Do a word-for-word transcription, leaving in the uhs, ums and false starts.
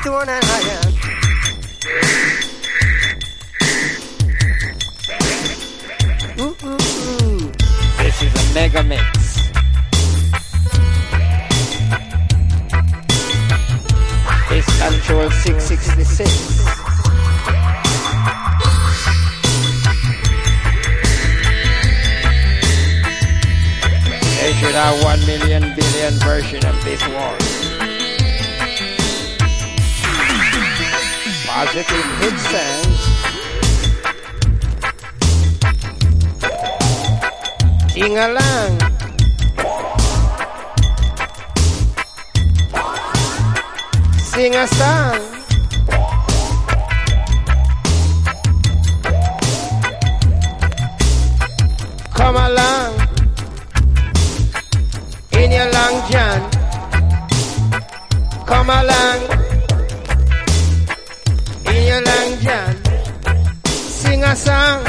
stone and iron. Mm-mm-mm. This is a mega mix. It's Control six sixty-six. They should have one million billion version of this one. Positive hit sounds. Sing along. Sing a song. Come along in your long john. Come along in your long john. Sing a song.